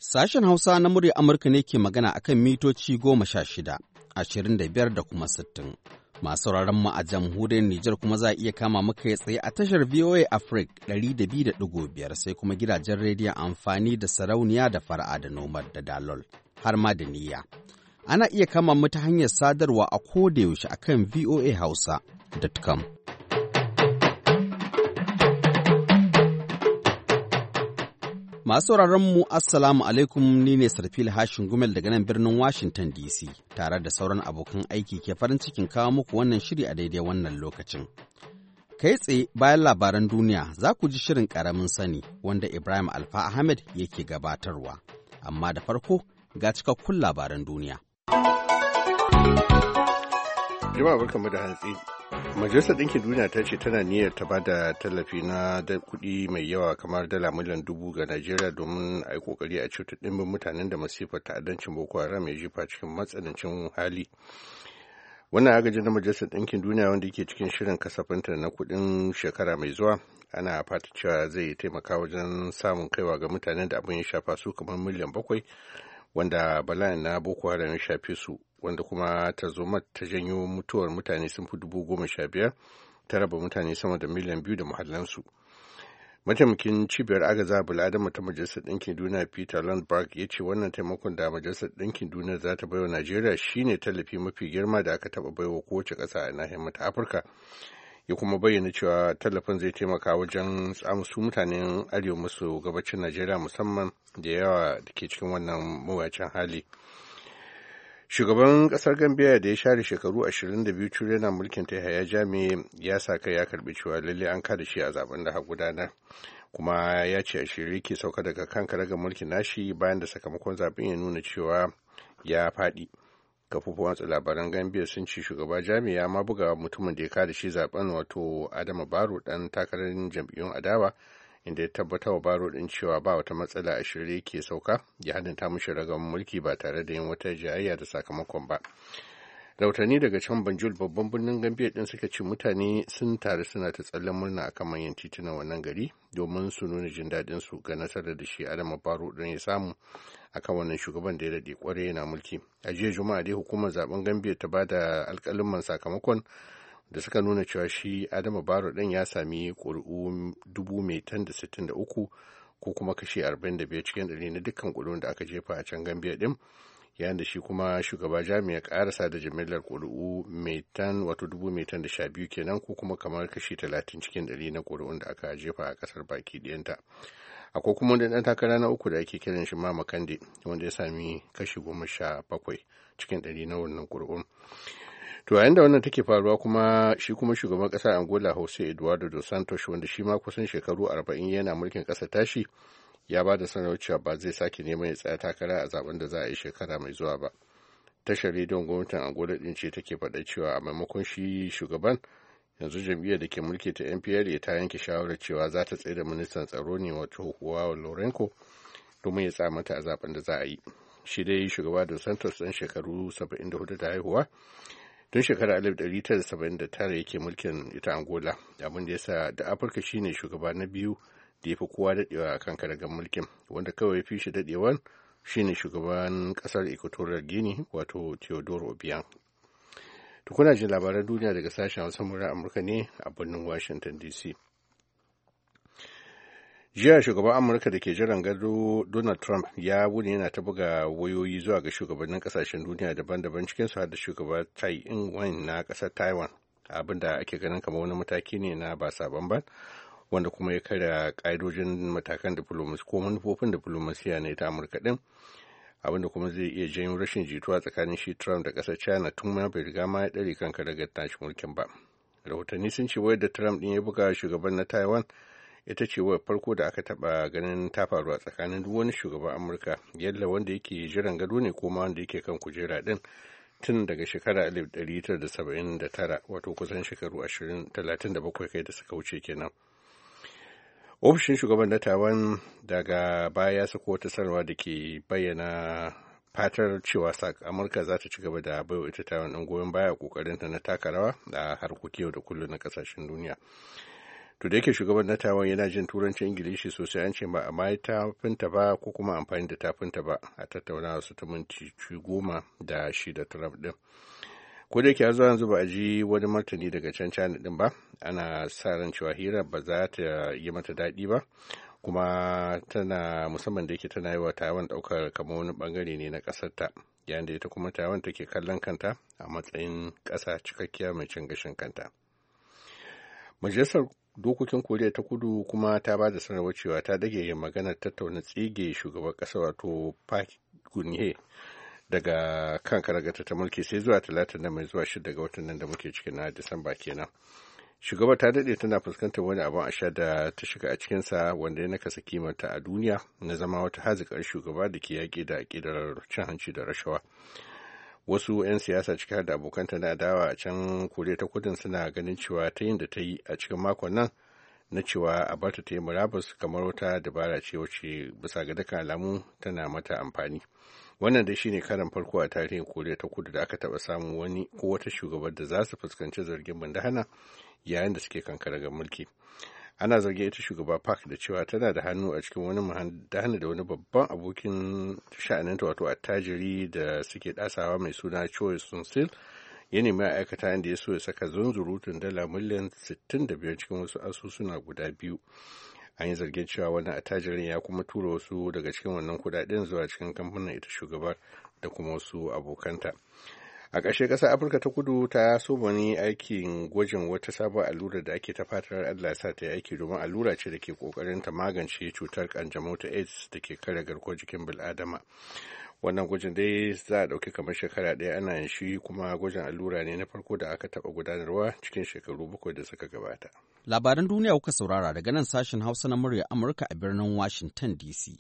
Sashen Hausa na murya Amurka ne ke magana akan mitoci 16, 25 da kuma 60. Masu sauraron mu a jamhuriyar Nijar kuma za a iya kama muka tsaye a tashar VOA Africa 200.5 sai kuma gidajen rediyon amfani da sarauniya da fara'a da nomad da dalol har ma da niyya. Ana iya kama mu ta hanyar sadarwa a kodayaushe akan voahausa.com. Masu mu Assalamu alaikum, ni ne Sarfil Hashin Gumel daga nan birnin Washington DC tare da sauran abokan aiki ke farin cikin kawo muku wannan shiri a daidai wannan lokacin. Kai tsaye bayan labaran duniya za ku ji shirin ƙaramin sani wanda Ibrahim Alfa Ahmed yake gabatarwa. Amma da farko ga cikakkun labaran duniya. Jama'a barkanmu da hantsi. Majalisar Ɗinkin Duniya ta ce tana niyyar ta bada tallafi na kuɗi mai yawa kamar dala miliyan 1000 ga Najeriya domin a yi ƙoƙari a ceto ɗimbin mutanen da masifar ta'addancin Boko Haram ya jefa cikin matsanancin hali. Wannan agajin na Majalisar Ɗinkin Duniya wanda yake cikin shirin kasafinta na kuɗin shekara mai zuwa ana fata cewa zai taimaka wajen samun kaiwa ga mutanen da abin ya shafa su kamar miliyan 7 wanda bala'in na Boko Haram ya shafe su, wanda kuma tarzoma ta janyo mutuwar mutane sun fi 15,000 ta raba mutane sama da miliyan 2 da muhallansu. Mataimakin cibiyar agaza bil'adama ta Majalisar Ɗinkin Duniya Peter Lundberg ya ce wannan taimakon da Majalisar Ɗinkin Duniya za ta baiwa Najeriya shine tallafi mafi girma da aka taɓa baiwa kowace ƙasa a nahiyar mata Afirka. Ya kuma bayyana cewa tallafin zai taimaka wajen tsamusu mutanen arewa maso gabacin Najeriya musamman da yawa da ke cikin wannan mawuyacin hali. Shugaban kasar Gambia da ya share shekaru 22 cure yana mulkin ta Yahaya Jammeh ya sa kai ya karbi cewa lalle an kada shi a zaben da gudanar, kuma ya ce a shirye ke sauka daga kan karagar mulkin nashi bayan da sakamakon zaben ya nuna cewa ya faɗi. Kafofin watsa labaran Gambia sun ce shugaba Jammeh ya ma buga mutumin da ya kada shi zaben, wato Adama Barrow, dan takarar jam'iyyun adawa, inda ya tabbatar wa Baro din cewa ba wata matsala a shirye ke sauka ya hadanta mishi ragaman mulki ba tare da yin wata jayayya da sakamakon ba. Rautani daga can Banjul, babban birnin Gambia din, suka ce mutane sun taru suna ta tsallen murna akan manyan titunan wannan gari domin su nuna jin daɗin su ga nasarar da shi Adama Baro din ya samu akan wannan shugaban da ya daɗe kwarai yana mulki. A jiya Juma'a dai hukumar zaben Gambia ta bada alƙalin sakamakon da suka nuna cewa shi Adama Barrow ɗin ya sami ƙuri'u 1,063 ko kuma kashi 45 cikin 100 na dukkan ƙuri'un da aka jefa a can Gambia ɗin, yayin da shi kuma shugaba Jammeh ya ƙarasa da jimillar ƙuri'u 1,012 kenan, ko kuma kamar kashi 30 cikin 100 na ƙuri'un da aka jefa a ƙasar baki ɗiyanta. Akwai kuma wani ɗan takara na uku da ake kiran shi Mama Kande wanda ya sami kashi 17 cikin 100 na wannan ƙuri'un. To yayin da wannan take faruwa kuma shi kuma shugaban ƙasar Angola Jose Eduardo dos Santos, wanda shi ma kusan shekaru 40 yana mulkin ƙasar tashi, ya ba da sanarwar cewa ba zai sake neman ya tsaya takara a zaben da za a yi shekara mai zuwa ba. Tashar rediyon gwamnatin Angola din ce take faɗa cewa a maimakon shi shugaban, yanzu jam'iyyar da ke mulki ta MPLA ta yanke shawarar cewa za ta tsaye da ministan tsaro ne wato Joao Lourenco domin ya tsaya mata a zaben da za a yi. Shi dai shugaba dos Santos ɗan shekaru 74 da haihuwa, tun shekarar 1979 yake mulkin ita Angola, abin da ya sa da Afirka shine shugaba na biyu da ya fi kowa daɗewa a kan karagar mulkin, wanda kawai fi shi daɗewan shine shugaban ƙasar Equatorial Guinea wato Teodoro Obiang. Tukuna jin labaran duniya daga sashen Hausa murar Amurka ne a birnin Washington DC. Jiya shugaban Amurka da ke jiran gado Donald Trump ya wuni yana ta buga wayoyi zuwa ga shugabannin kasashen duniya daban-daban, cikinsu har da shugaba Tsai Ing-wen na kasar Taiwan, abin da ake ganin kamar wani mataki ne na ba sabon ba, wanda kuma ya karya ƙa'idojin matakan diplomasi ko manufofin diplomasiya na ita Amurka din, abin da kuma zai iya janyo rashin jituwa tsakanin shi Trump da kasar China tun ma bai riga ma ya ɗare kan karagar tashi mulkin ba. Rahotanni sun ce wayar da Trump din ya buga shugaban na Taiwan ita ce wayar farko da aka taba ganin ta faru a tsakanin duk wani shugaban Amurka, yalla wanda yake jiran gado ne ko ma wanda yake kan kujera din, tun daga shekara 1979, wato kusan shekaru 37 kai da suka wuce kenan. Ofishin shugaban na Taiwan daga baya ya sako wata sanarwa da ke bayyana fatar cewa Amurka za ta ci gaba da baiwa ita Taiwan ɗin goyon baya kokarinta na taka rawa a harkokin yau da kullum na kasashen duniya. To da yake shugaban na Taiwan yana jin turancin Ingilishi sosai, an ce ba a ma tafinta ba ko kuma amfani da tafinta ba a tattaunawa su ta minti 10 da shi da Trump din. Ko da yake har zuwa yanzu ba a ji wani martani daga can China din ba, ana sa ran cewa hira ba za ta yi mata daɗi ba, kuma tana musamman da yake tana yi wa Taiwan ɗaukar kamar wani bangare ne na ƙasar ta, yayin da ita kuma Taiwan take kallon kanta a matsayin ƙasa cikakkiya mai cin gashin kanta. Majalisar Dokokin Koriya ta Kudu kuma ta ba da sanarwar cewa ta dage yin maganar tattauna tsige shugaban ƙasa wato Park Geun-hye daga kan karagata ta mulki sai zuwa Talata da mai zuwa 6 ga watan nan da muke cikin na Disamba kenan. Shugaba ta daɗe tana fuskantar wani abin a sha da ta shiga a cikinsa wanda ya nakasa kimanta a duniya na zama wata hazikar shugaba da ke yaƙi da aƙidar cin hanci da rashawa. Wasu 'yan siyasa ciki har da abokanta na adawa a can Koriya ta Kudun suna ganin cewa ta yin da ta yi a cikin makon nan na cewa a barta ta yi murabus kamar wata dabara ce wacce bisa ga dukkan alamu tana mata amfani. Wannan dai shine karan farko a tarihin Koriya ta Kudu da aka taɓa samun wani ko wata shugabar da za su fuskanci zargin bandahana yayin da suke kan karagar mulki. Ana zargin ita shugaba Park da cewa tana da hannu a cikin wani handahana da wani babban abokin sha'aninta wato attajiri da suke dasawa mai suna Choi Soon-sil ya nemi aikata inda ya so ya saka zunzurutun dala miliyan 65 cikin wasu asusuna guda biyu. An yi zargin cewa wannan attajirin ya kuma tura wasu daga cikin wannan kudaden zuwa cikin kamfanin ita shugabar da kuma wasu abokanta. A ƙarshe ƙasar Afirka ta Kudu ta so wani aikin gwajin wata sabuwar allura da ake ta fatar Allah sa ta yi aiki domin allura ce da ke ƙoƙarin ta magance cutar kanjamau ta AIDS da ke kare garkuwar jikin bil'adama. Wannan gwajin dai za a ɗauki kamar shekara ɗaya ana yin shi, kuma gwajin allura ne na farko da aka taɓa gudanarwa cikin shekaru 7 da suka gabata. Labaran duniya kuka saurara daga nan sashen Hausa na murya Amurka a birnin Washington DC.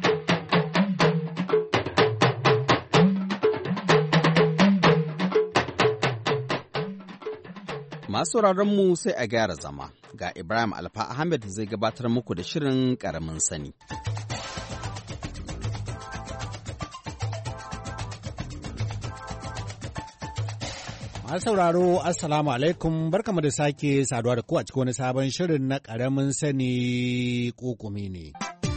Masu mu sai a gyara zama, ga Ibrahim Alfa Ahmed zai gabatar muku da shirin ƙaramin sani. Masu sauraro, Assalamu alaikum, barkamu da sake saduwa da ku a cikin wani sabon shirin na ƙaramin sani ƙuƙumi ne.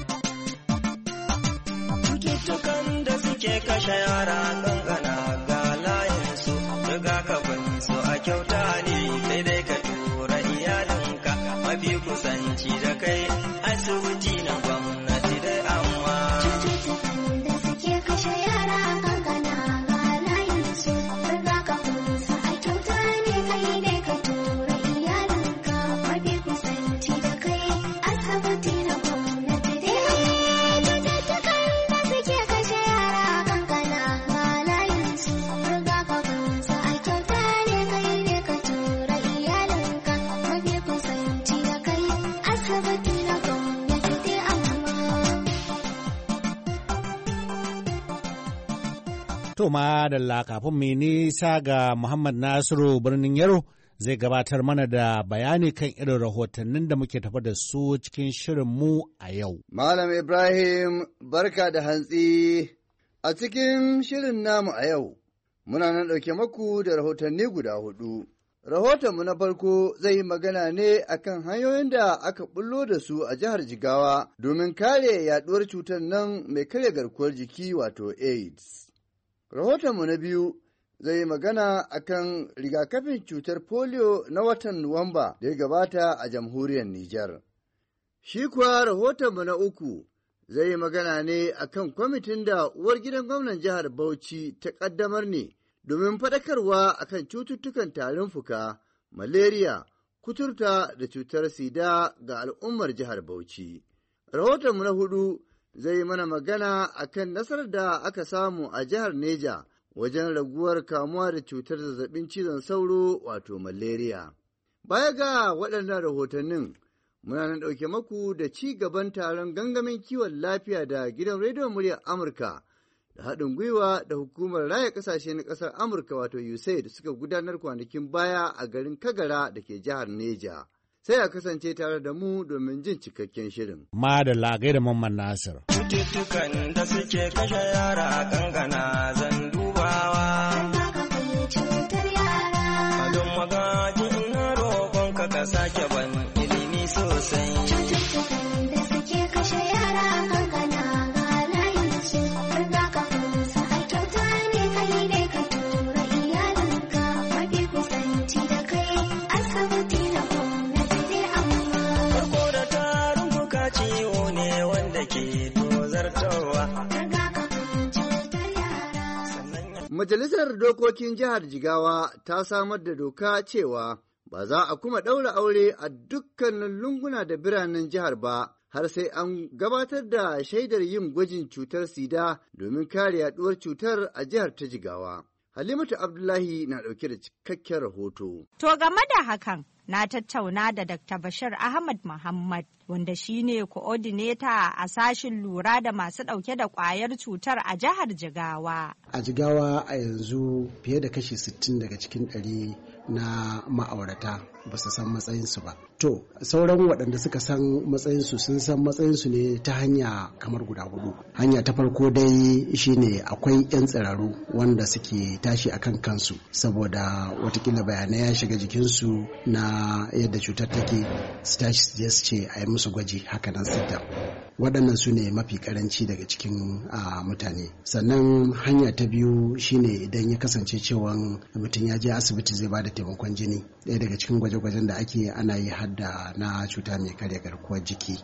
Cututtukan da suke kashe yara ƙanƙana ga layinsu, rigakafin su a kyauta ne, sai dai ka tura iyalinka mafi kusanci da kai asibiti na gwamnati dai amma. Cututtukan da suke kashe yara ƙanƙana ga layinsu, rigakafin su a kyauta ne, kai dai ka tura iyalinka mafi kusanci da kai asibiti na gwamnati dai amma. To madalla, kafin mai nisa ga Muhammad Nasiru birnin Yaro zai gabatar mana da bayani kan irin rahotannin da muke tafa da su cikin shirinmu a yau. Malam Ibrahim, barka da hantsi. A cikin shirin namu a yau, muna nan ɗauke maku da rahotanni guda 4. Rahotonmu na farko zai yi magana ne akan hanyoyin da aka bullo da su a jihar Jigawa domin kare yaduwar cutar nan mai karya garkuwar jiki wato AIDS. Rahotonmu na biyu zai yi magana akan rigakafin cutar polio na watan Nuwamba da ya gabata a jamhuriyar Nijar. Shi kuwa rahotonmu na uku zai yi magana ne akan kwamitin da uwar gidan gwamnan jihar Bauchi ta ƙaddamar ne domin faɗakarwa akan cututtukan tarin fuka, malaria, kuturta da cutar sida ga al'ummar jihar Bauchi. Rahotonmu na hudu zai yi mana magana akan nasarar da aka samu a jihar Neja wajen raguwar kamuwa da cutar zazzabin cizon sauro wato malaria. Baya ga waɗannan rahotannin, muna nan ɗauke maku da ci gaban taron gangamin kiwon lafiya da gidan rediyon muryar Amurka da haɗin gwiwa da hukumar raya ƙasashe na ƙasar Amurka wato USAID suka gudanar kwanakin baya a garin Kagara da ke jihar Neja. Sai a kasance tare da mu domin jin cikakken shirin. Madalla, gaida Mamman Nasir. Cututtukan da suke kashe yara kankana zan dubawa. Adon magajin na roƙonka ka sake ban ilimi su sosai. Cututtukan da suke kashe yara kankana ga layinsu, rigakafin su a kyauta ne kai dai ka tura iyalinka mafi kusanci da kai asibiti na gwamnati dai amma. Farko da tarin fuka ciwo ne wanda ke tozartarwa. Rigakafin cutar yara. Majalisar Dokokin Jihar Jigawa ta samar da doka cewa ba za a kuma ɗaura aure a dukkanin lunguna da biranen jihar ba, har sai an gabatar da shaidar yin gwajin cutar sida domin kare yaduwar cutar a jihar ta Jigawa. Halimatu Abdullahi na ɗauke da cikakken rahoto. To game da hakan, na tattauna da Dr. Bashir Ahmad Muhammad, wanda shine coordinator a sashin lura da masu ɗauke da ƙwayar cutar a jihar Jigawa. A Jigawa a yanzu fiye da kashi 60 daga cikin 100 na ma'aurata ba su san matsayinsu ba. To, sauran waɗanda suka san matsayinsu sun san matsayinsu ne ta hanya kamar guda 4. Hanya ta farko dai shine akwai 'yan tsiraru wanda suke tashi akan kansu saboda watakila bayanai ya shiga jikinsu na yadda cutar take, su tashi su je su ce a yi musu gwaji hakanan sidda. Waɗannan su ne mafi karanci daga cikin mutane. Sannan hanya ta biyu shine idan ya kasance cewa mutum ya je asibiti zai bada taimakon jini. Ɗaya daga cikin gwaje-gwajen da ake ana yi hadda na cuta mai karya garkuwar jiki.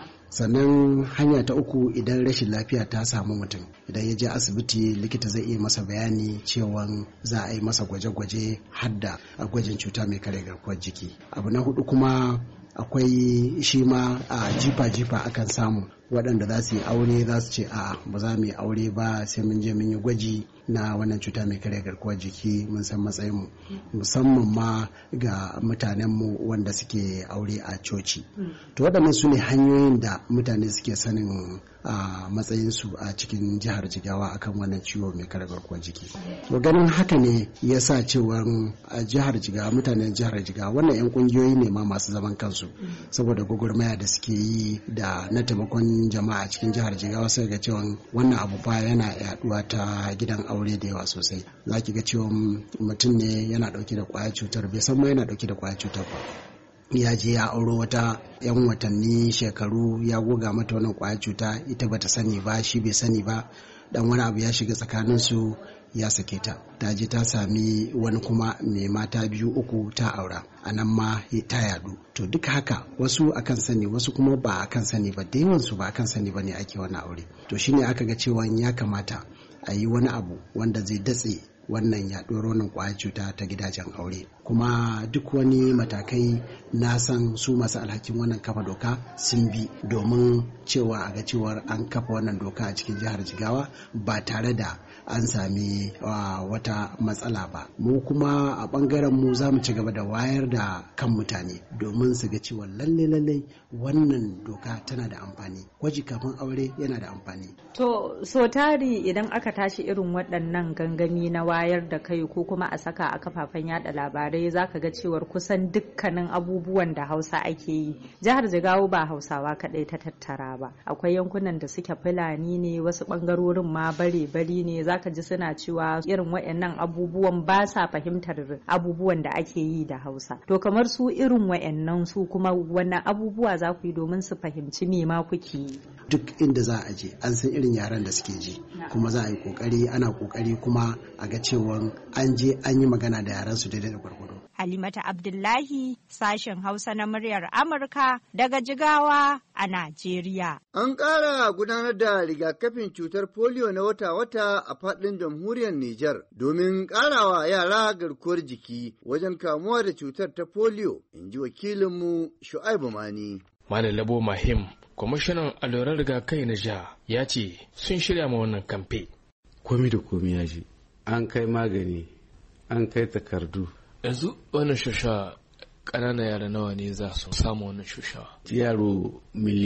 Sannan hanya ta uku idan rashin lafiya ta samu mutum, idan ya je asibiti likita zai iya masa bayani cewa za a yi masa gwaje-gwaje hadda a gwajin cuta mai karya garkuwar jiki. Abu na hudu kuma akwai shi ma a jifa-jifa akan samu waɗanda za su yi aure za su ce a ba za mu yi aure ba sai mun je mun yi gwaji na wannan cuta mai karya garkuwar jiki mun san matsayinmu, musamman ma ga mutanenmu wanda suke aure a coci. To waɗannan su ne hanyoyin da mutane suke sanin matsayinsu a cikin jihar Jigawa akan wannan ciwo mai karya garkuwar jiki. To ganin haka ne ya sa cewar jihar Jigawa, mutanen jihar Jigawa wannan 'yan ƙungiyoyi ne ma masu zaman kansu saboda gwagwarmaya da suke yi da na taimakon jama'a cikin jihar Jigawa sai ga cewa wannan abu fa yana yaduwa ta gidan aure da yawa sosai. Za ki ga cewa mutum ne yana dauke da kwayar cutar bai san ma yana dauke da kwayar cutar ba. Ya je ya auro wata 'yan watanni shekaru ya goga mata wannan kwayar cuta ita bata sani ba shi bai sani ba, dan wani abu ya shiga tsakaninsu ya sake ta je ta sami wani kuma mai mata 2 3 ta aura, a nan ma ta yadu. To duka haka wasu akan sani wasu kuma ba akan sani ba, da yawansu ba akan sani ba ne ake wani aure. To shine aka ga cewa ya kamata a yi wani abu wanda zai datse wannan yaɗuwar wannan ƙwayar cuta ta gidajen aure. Kuma duk wani matakai na san su masu alhakin wannan kafa doka sun bi domin cewa a ga cewar an kafa wannan doka a cikin jihar Jigawa ba tare da an sami wata matsala ba. Mu kuma a ɓangaren mu za mu ci gaba da wayar da kan mutane domin su ga cewa lalle wannan doka tana da amfani. Gwaji kafin aure yana da amfani. To so tari idan aka tashi irin waɗannan gangami na wayar da kai ko kuma a saka a kafafen yada labarai za ka ga cewar kusan dukkanin abubuwan da Hausa ake yi. Jihar Jigawa ba Hausawa kaɗai ta tattara ba. Akwai yankunan da suke Fulani ne, wasu ɓangarorin ma bare-bari ne, za ka ji suna cewa irin waɗannan abubuwan ba sa fahimtar abubuwan da ake yi da Hausa. To kamar su irin waɗannan su kuma wannan abubuwa za ku yi domin su fahimci me ma kuke yi. Duk inda za a je an san irin yaren da suke ji, kuma za a yi kokari, ana kokari kuma a ga cewa an je an yi magana da yaran su daidai da gwargwado. Halimata Abdullahi, sashen Hausa na muryar Amurka daga Jigawa a Najeriya. An ƙara gudanar da rigakafin cutar polio na wata-wata a faɗin jamhuriyar Nijar domin ƙarawa yara garkuwar jiki wajen kamuwa da cutar ta polio, in ji wakilinmu Shu'aibu Mani. Malam Labo Mahim, kwamishinan alluran rigakafi na jiha, ya ce sun shirya ma wannan kamfe. Komi da komi ya ji, an kai magani, an kai takardu. Yanzu wannan shusha ƙananan yara nawa ne za su samu wannan shusha? Yaro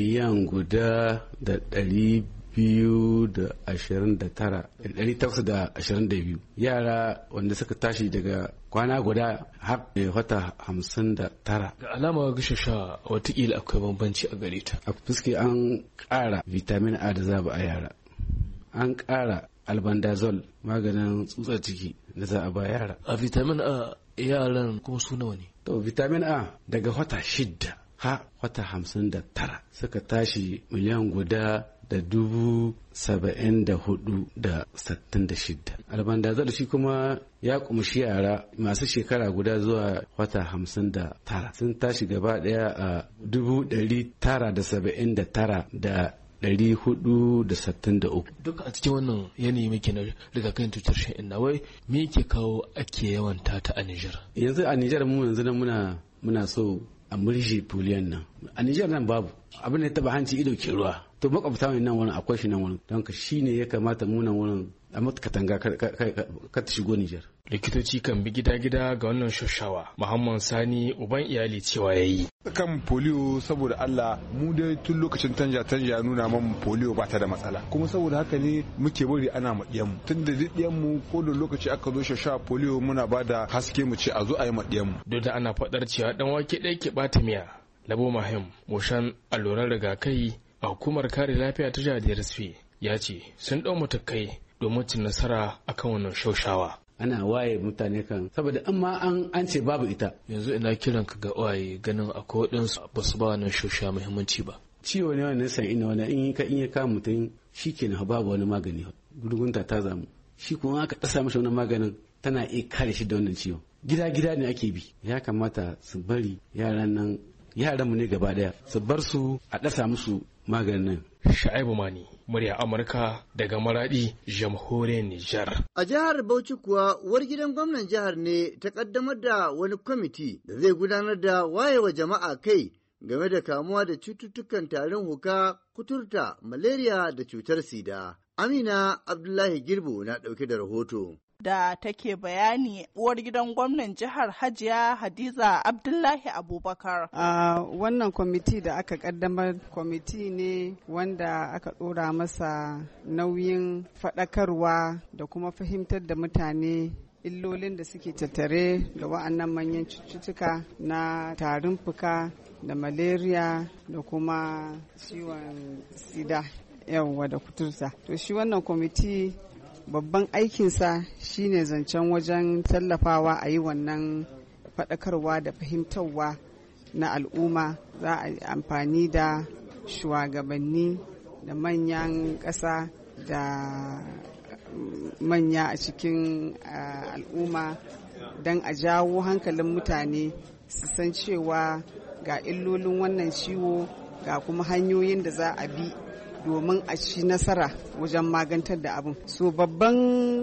1,229,822 yara wanda suka tashi daga kwana guda har wata 59. Da alama ga shusha watakila akwai bambanci a gare ta. A fuske an ƙara vitamin A da za a yara, an ƙara albendazole maganin tsutsar ciki da za a ba yara. A vitamin A yaran kuma su nawa ne? To vitamin A daga wata 6 ha wata 59 suka tashi miliyan guda da 74,066. Albandazol shi kuma ya kumshi yara masu shekara guda zuwa wata 59 sun tashi gaba daya a 999,463. Duk a cikin wannan yanayi muke na rigakafin cutar shan'inna, wai me yake kawo ake yawan ta a Nijar? Yanzu a Nijar mu yanzu nan muna so a murje poliyon nan. A Nijar nan babu abin da ya taba hanci ido ke ruwa. To makwabta mai nan wurin akwai shi nan wurin, don ka shi ne ya kamata mu nan wurin a mata katanga ka ta shigo Nijar. Likitoci kan bi gida-gida ga wannan shashawa. Muhammad Sani uban iyali cewa yayi. Kan polio saboda Allah mu dai tun lokacin tanja ya nuna man polio ba ta da matsala. Kuma saboda haka ne muke bari ana maɗiyan mu. Tun da diyan mu ko da lokaci aka zo shashawa polio muna ba da haske mu ce a zo a yi maɗiyan mu. Duk da ana faɗar cewa dan wake ɗaya ke ɓata miya. Labo Mahim, mushan alluran rigakafi a hukumar kare lafiya ta jihar DRSP ya ce sun ɗau matakai domin cin nasara akan wannan shaushawa. Ana waye mutane kan saboda amma an ce babu ita. Yanzu ina kiran ka ga waye ganin akwai waɗansu ba su ba wannan shaushawa muhimmanci ba. Ciwo ne wannan san ina wani in ya kama mutum shi kenan babu wani magani. Gurgunta ta zamu. Shi kuma aka ɗasa mashi wani maganin tana iya kare shi da wannan ciwon. Gida ne ake bi. Ya kamata su bari yaran mu ne gaba daya su bar su a ɗasa musu maganin. Sha'ibu Mani, murya Amurka daga Maradi, jamhuriyar Nijar. A jihar Bauchi kuwa uwar gidan gwamnan jihar ne ta kaddamar da wani kwamiti da zai gudanar da wayewa jama'a kai game da kamuwa da cututtukan tarin huka, kuturta, malaria da cutar sida. Amina Abdullahi Girbo na ɗauke da rahoto. Da take bayani uwar gidan gwamnan jihar Hajiya Hadiza Abdullahi Abubakar. Wannan kwamiti da aka kaddamar kwamiti ne wanda aka ɗora masa nauyin faɗakarwa da kuma fahimtar da mutane illolin da suke tattare da wa'annan manyan cututtuka na tarin fuka da malaria da kuma ciwon sida yawwa da kuturta. To shi wannan kwamiti babban aikinsa shine zancen wajen tallafawa a yi wannan faɗakarwa da fahimtarwa na al'umma. Za a yi amfani da shugabanni da manyan ƙasa da manya a cikin al'umma don a jawo hankalin mutane su san cewa ga illolin wannan ciwo ga kuma hanyoyin da za a bi domin a ci nasara wajen magantar da abin. So babban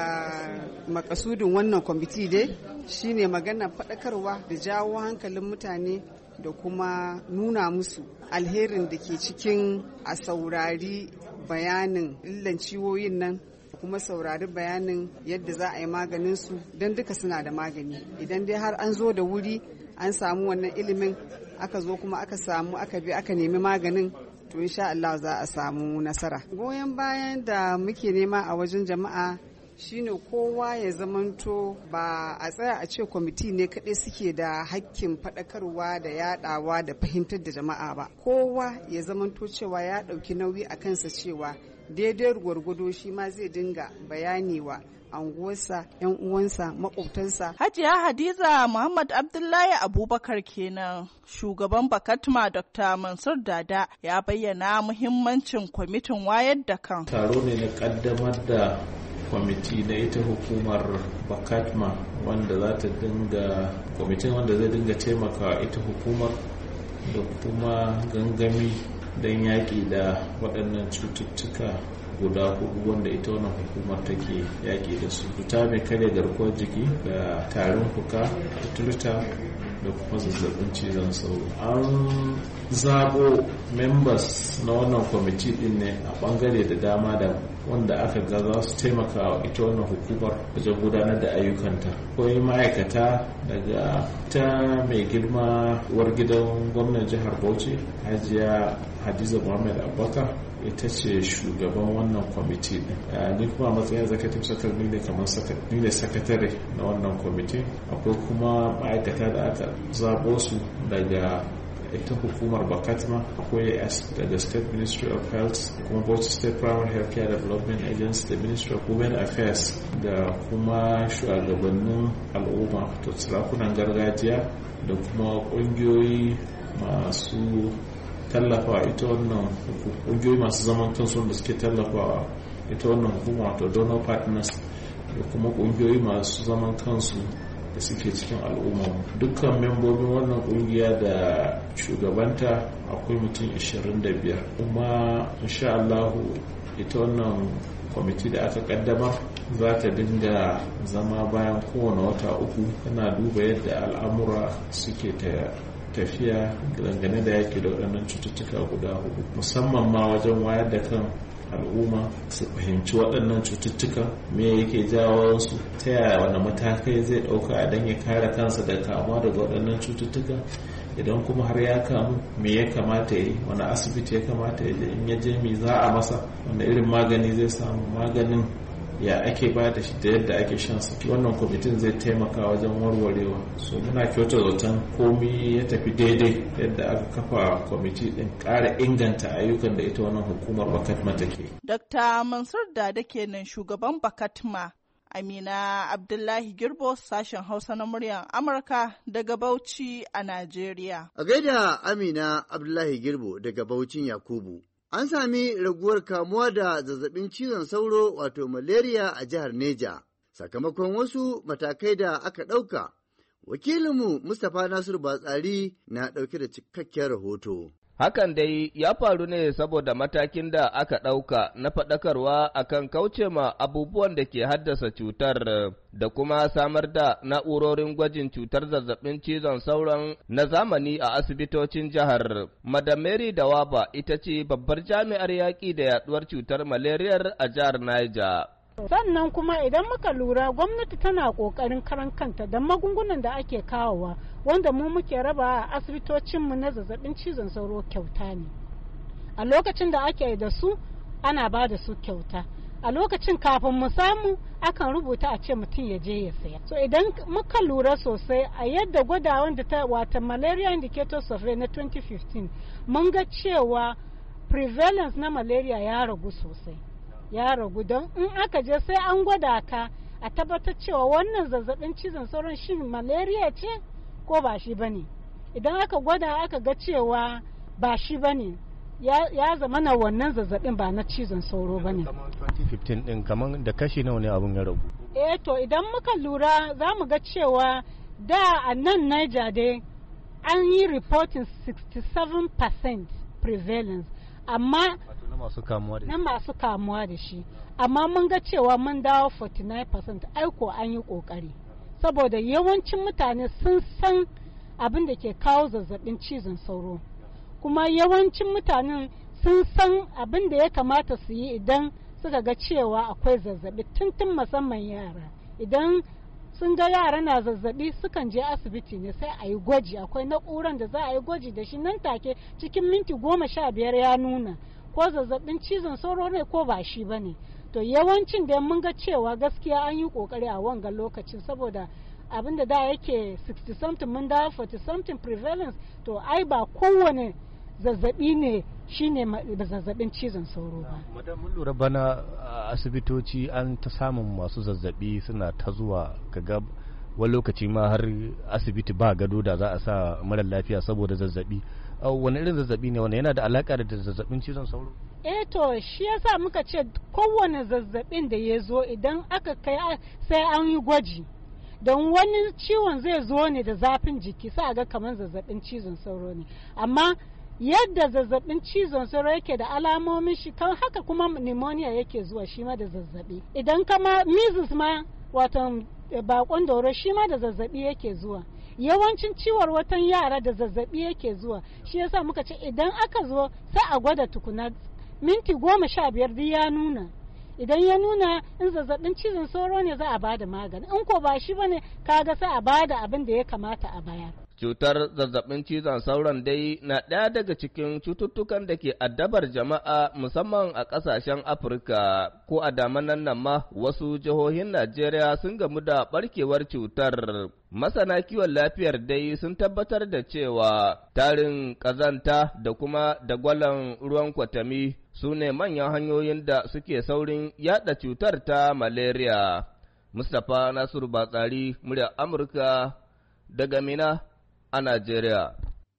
makasudin wannan kwamiti dai shine magana faɗakarwa da jawo hankalin mutane da kuma nuna musu alherin da ke cikin a saurari bayanin illan ciwoyin nan kuma saurari bayanin yadda za a yi maganin su don duka suna da magani. Idan dai har an zo da wuri an samu wannan ilimin aka zo kuma aka bi aka nemi maganin, to insha Allah za a samu nasara. Goyon bayan da muke nema a wajen jama'a shine kowa ya zamanto ba a tsaya a ce kwamiti ne kaɗai suke da hakkin faɗakarwa da yaɗawa da fahimtar da jama'a ba. Kowa ya zamanto cewa ya ɗauki nauyi a kansa cewa daidai gwargwado shi ma zai dinga bayani wa anguwarsa, 'yan uwansa, makwabtansa. Hajiya Hadiza Muhammad Abdullahi Abubakar kenan. Shugaban Bakatma Dr. Mansur Dada ya bayyana muhimmancin kwamitin wayar da kan. Taro ne na kaddamar da kwamiti na ita hukumar Bakatma wanda za ta dinga kwamitin wanda zai dinga taimaka ita hukumar da kuma gangami don yaƙi da waɗannan cututtuka guda hudu wanda ita wannan hukumar take yaƙi da su. Cuta mai karya garkuwar jiki da tarin fuka, kuturta da kuma zazzabin cizon sauro. An zaɓo members na wannan kwamiti ɗin ne a ɓangare da dama da wanda aka ga za su taimaka wa ita wannan hukumar wajen gudanar da ayyukanta. Akwai ma'aikata daga ta mai girma uwar gidan gwamnan jihar Bauchi, Hajiya Hadiza Muhammad Abubakar, ita ce shugaban wannan kwamiti din. Ni kuma matsayin executive secretary ne kamar ni ne sakatare na wannan kwamiti. Akwai kuma ma'aikata da aka zaɓo su daga ita hukumar Bakatma, akwai daga State Ministry of Health, kuma Bauchi State Primary Healthcare Development Agency, da Ministry of Women Affairs, da kuma shugabannin al'umma, to sarakunan gargajiya da kuma ƙungiyoyi masu tallafa ita wannan ƙungiyoyi masu zaman kansu wanda suke tallafa ita wannan hukuma wato donor partners da kuma ƙungiyoyi masu zaman kansu da suke cikin al'umma. Dukkan membobin wannan ƙungiya da shugabanta akwai mutum 25 kuma insha Allahu ita wannan kwamiti da aka kaddamar za ta dinga zama bayan kowane wata uku tana duba yadda al'amura suke tafiya dangane da yaki da waɗannan cututtuka guda hudu, musamman ma wajen wayar da kan al'umma su fahimci waɗannan cututtuka me yake jawo su, ta yaya wani matakai zai ɗauka don ya kare kansa da kamuwa daga waɗannan cututtuka, idan kuma har ya kamu me ya kamata ya yi, wani asibiti ya kamata ya je, in ya je me za a masa, wanda irin magani zai samu, maganin ya ake ba da shi da yadda ake shan sa. Wannan kwamitin zai taimaka wajen warwarewa, so muna kyauta zaton komi ya tafi daidai yadda aka kafa kwamiti din ƙara inganta ayyukan da ita wannan hukumar Bakatma take. Dr. Mansur Dada kenan shugaban Bakatma. Amina Abdullahi Girbo, sashen Hausa na muryar Amurka daga Bauchi a Najeriya. A gaida Amina Abdullahi Girbo daga Baucin Yakubu. An sami raguwar kamuwa da zazzabin cizon sauro wato malaria a jihar Neja, sakamakon wasu matakai da aka ɗauka. Wakilinmu Mustapha Nasiru Batsari na ɗauke da cikakken rahoto. Hakan dai ya faru ne saboda matakin da aka ɗauka na faɗakarwa akan kauce ma abubuwan da ke haddasa cutar da kuma samar da na'urorin gwajin cutar zazzabin cizon sauron na zamani a asibitocin jihar. Madam Mary Dawaba ita ce babbar jami'ar yaƙi da yaɗuwar cutar malariyar a jihar Niger. Sannan kuma idan muka lura gwamnati tana ƙoƙarin karan kanta da magungunan da ake kawowa wanda mu muke raba a asibitocinmu na zazzabin cizon sauro kyauta ne. A lokacin da ake da su ana ba da su kyauta. A lokacin kafin mu samu akan rubuta a ce mutum ya je ya saya. So idan muka lura sosai a yadda gwadawan da ta wata malaria indicator survey na 2015 mun ga cewa prevalence na malaria ya ragu sosai. Ya ragu don in aka je sai an gwada ka a tabbatar cewa wannan zazzabin cizon sauron shi malaria ce ko ba shi bane. Idan aka gwada aka ga cewa ba shi bane ya zama na wannan zazzabin ba na cizon sauro bane. Kamar 2015 din kamar da kashi nawa ne abun ya ragu? To idan muka lura za mu ga cewa da a nan Niger dai an yi reporting 67% prevalence amma na masu kamuwa da shi amma mun ga cewa mun dawo 49% aiko an yi kokari saboda yawancin mutane sun san abin da ke kawo zazzabin cizon sauro kuma yawancin mutanen sun san abin da ya kamata su yi idan suka ga cewa akwai zazzabi tuntun musamman yara idan sun ga yara na zazzabi sukan je asibiti ne sai a yi gwaji akwai na'uran da za a yi gwaji da shi nan take cikin minti 15 ya nuna ko zazzabin cizon sauro ne ko ba shi ba ne. To yawancin da mun ga cewa gaskiya an yi kokari a wanga lokacin saboda abin da yake 60 something mun dawo 40 something prevalence to ai ba kowane zazzabi ne shine zazzabin cizon sauro ba. Madam mun lura bana asibitoci an ta samun masu zazzabi suna ta zuwa kaga wani lokaci ma har asibiti ba gado da za a sa mara lafiya saboda zazzabi. Wani irin zazzabi ne wanda yana da alaka da zazzabin cizon sauro? To shi yasa muka ce kowane zazzabin da ya zo idan aka kai sai an yi gwaji don wani ciwon zai zo ne da zafin jiki sai a ga kamar zazzabin cizon sauro ne amma yadda zazzabin cizon sauro yake da alamomin shi kan haka kuma pneumonia yake zuwa shi ma da zazzabi idan kama measles ma wato bakon dauro shi ma da zazzabi yake zuwa yawancin ciwon watan yara da zazzabi yake zuwa shi yasa muka ce idan aka zo sai a gwada tukuna minti 15 duk ya nuna idan ya nuna in zazzabin cizon sauro ne za a bada magani in ko ba shi bane kaga sai a bada abin da ya kamata a bayar. Cutar zazzabin cizon sauron dai na ɗaya daga cikin cututtukan da ke addabar jama'a musamman a ƙasashen Afirka ko a damanan nan ma wasu jihohin Najeriya sun gamu da ɓarkewar cutar. Masana kiwon lafiyar dai sun tabbatar da cewa tarin ƙazanta da kuma dagwalon ruwan kwatami su ne manyan hanyoyin da suke saurin yaɗa cutar ta malaria. Mustapha Nasiru Batsari, muryar Amurka daga Mina a Najeriya.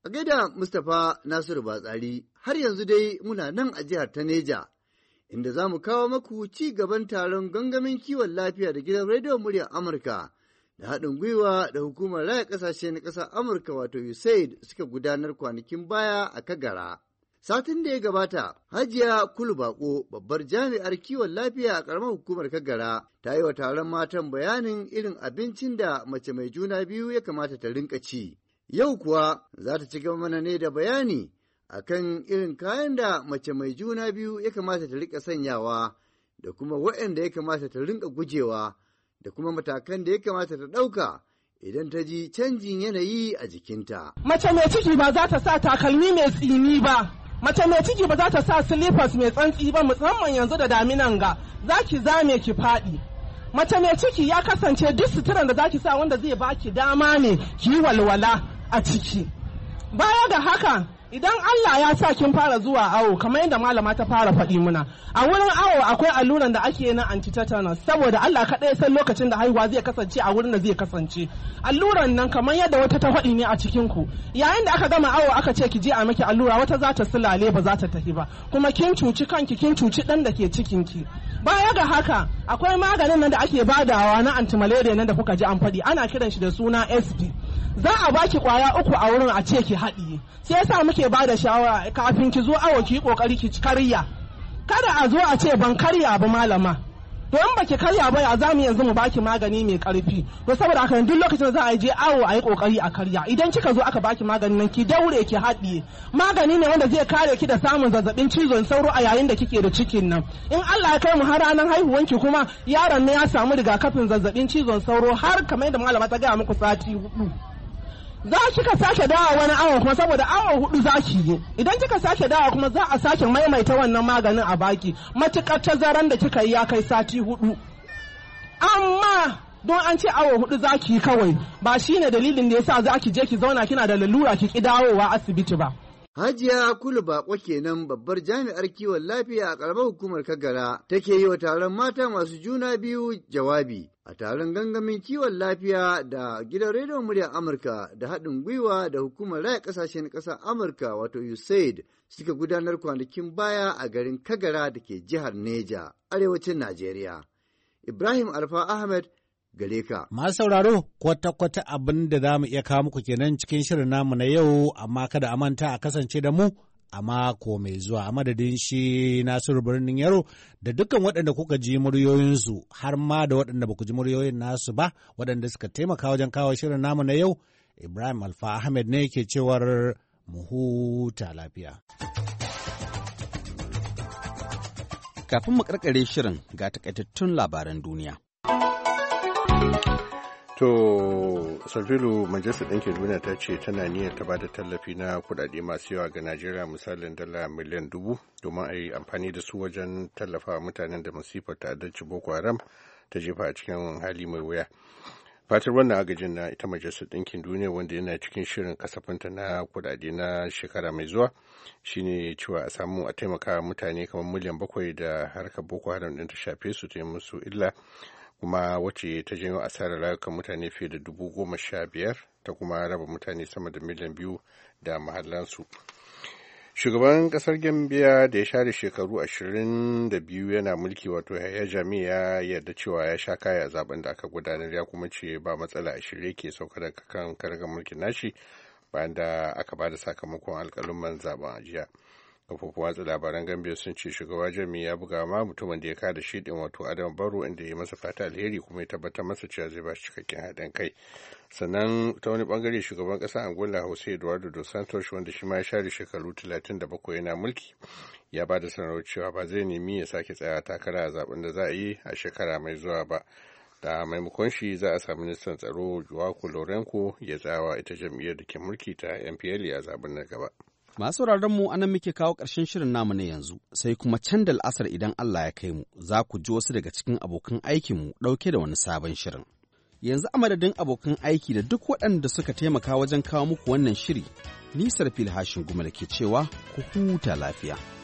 A gaida Mustapha Nasiru Batsari, har yanzu dai muna nan a jihar ta Neja, inda za mu kawo maku ci gaban taron gangamin kiwon lafiya da gidan rediyon muryar Amurka da haɗin gwiwa da hukumar raya ƙasashe na ƙasar Amurka wato USAID suka gudanar kwanakin baya a Kagara. Satin da ya gabata, Hajiya Kulu Bako, babbar jami'ar kiwon lafiya a ƙaramar hukumar Kagara, ta yi wa taron matan bayanin irin abincin da mace mai juna biyu ya kamata ta rinka ci. Yau kuwa za ta ci gaba mana ne da bayani akan irin kayan da mace mai juna biyu ya kamata ta rika sanyawa da kuma waɗanda ya kamata ta rinka gujewa da kuma matakan da ya kamata ta ɗauka idan ta ji canjin yanayi a jikinta. Mace mai ciki ba za ta sa takalmi mai tsini ba, mace mai ciki ba za ta sa slippers mai tsantsi ba, musamman yanzu da daminan ga za ki zame ki faɗi. Mace mai ciki ya kasance duk suturan da za ki sa wanda zai baki dama ne ki yi walwala a ciki. Baya ga haka, idan Allah ya sa kin fara zuwa awo kamar yadda malama ta fara faɗi muna, a wurin awo akwai alluran da ake na anti-tetanus saboda Allah kaɗai san lokacin da haihuwa zai kasance a wurin da zai kasance. Alluran nan kamar yadda wata ta faɗi ne a cikin ku, yayin da aka gama awo aka ce ki je a miki allura, wata za ta sulale ba za ta tafi ba, kuma kin cuci kanki kin cuci ɗan da ke cikin ki. Baya ga haka akwai maganin nan da ake badawa na anti-malaria nan da kuka ji an faɗi, ana kiran shi da suna SP. Za a baki kwaya 3 a wurin a ce ki haɗiye. Sai yasa muke ba da shawara kafin ki zo awo ki yi kokari ki karya. Kada a zo a ce ban karya ba malama. To in baki karya ba ya zamu yanzu mu baki magani mai karfi. To saboda haka duk lokacin da za a je awo a yi kokari a karya. Idan kika zo aka baki maganin nan ki daure ki haɗiye. Magani ne wanda zai kare ki da samun zazzabin cizon sauro a yayin da kike da cikin nan. In Allah ya kai mu har ranar haihuwanki kuma yaron ne ya samu rigakafin zazzabin cizon sauro har kamar yadda malama ta gaya muku sati 4. Za kika sake dawa wani awo kuma saboda awo 4 za ki yi. Idan kika sake dawa kuma za a sake maimaita wannan maganin a baki. Matuƙar tazaran da kika yi ya kai sati 4. Amma don an ce awo 4 za ki yi kawai ba shine dalilin da yasa za ki je ki zauna kina da lalura ki ki dawowa asibiti ba. Hajiya Kulu Bako kenan babbar jami'ar kiwon lafiya a ƙaramar hukumar Kagara take yi wa taron mata masu juna biyu jawabi a taron gangamin kiwon lafiya da gidan rediyon muryar Amurka da haɗin gwiwa da hukumar raya ƙasashen ƙasar Amurka wato USAID suka gudanar kwanakin baya a garin Kagara da ke jihar Neja, arewacin Najeriya. Ibrahim Alfa Ahmed gare ka. Masu sauraro kwata-kwata abin da za mu iya kawo muku kenan cikin shirin namu na yau, amma kada a manta a kasance da mu a mako mai zuwa a madadin shi Nasiru Birnin Yaro da dukkan waɗanda kuka ji muryoyinsu har ma da waɗanda ba ku ji muryoyin nasu ba waɗanda suka taimaka wajen kawo shirin namu na yau. Ibrahim Alfa Ahmed ne ke cewar mu huta lafiya. Kafin mu karkare shirin ga takaitattun labaran duniya. To, Sarfilu, Majalisar Ɗinkin Duniya ta ce tana niyyar ta bada tallafi na kuɗaɗe masu yawa ga Najeriya misalin dala miliyan 1000 domin a yi amfani da su wajen tallafa mutanen da masifar ta'addanci Boko Haram ta jefa a cikin hali mai wuya. Fatar wannan agajin na ita Majalisar Ɗinkin Duniya wanda yana cikin shirin kasafinta na kuɗaɗe na shekara mai zuwa shine cewa a samu a taimaka mutane kamar miliyan 7 da harkar Boko Haram ɗin ta shafe su ta yi musu illa. Kuma wacce ta janyo asarar rayukan mutane fiye da 15,000 ta kuma raba mutane sama da miliyan 2 da mahallansu. Shugaban kasar Gambia da ya share shekaru 22 yana mulki wato Yahya Jammeh ya yarda cewa ya sha kaya a zaben da aka gudanar, ya kuma ce ba matsala a shirye ke sauka daga kan karagar mulkin nashi bayan da aka ba da sakamakon alƙalumman zaben a jiya. Kafofin watsa labaran Gambia sun ce shugaba Jammeh ya buga ma mutumin da ya kada shi din wato Adam Barrow inda ya masa fata alheri kuma ya tabbatar masa cewa zai ba shi cikakken haɗin kai. Sannan ta wani bangare shugaban ƙasar Angola Jose Eduardo dos Santos wanda shi ma ya share shekaru 37 yana mulki ya ba da sanarwar cewa ba zai nemi ya sake tsaya takara a zaben da za a yi a shekara mai zuwa ba. Da maimakon shi za a samu ministan tsaro Joao Lourenco ya tsayawa ita jam'iyyar da ke mulki ta MPLA a zaben na gaba. Masu mu anan muke kawo ƙarshen shirin namu na yanzu, sai kuma can da al'asar idan Allah ya kai mu, za ku ji wasu daga cikin abokan aikinmu ɗauke da wani sabon shirin. Yanzu a madadin abokan aiki da duk waɗanda suka taimaka wajen kawo muku wannan shiri, Nisar Fil Hashin Gumel ke cewa ku huta lafiya.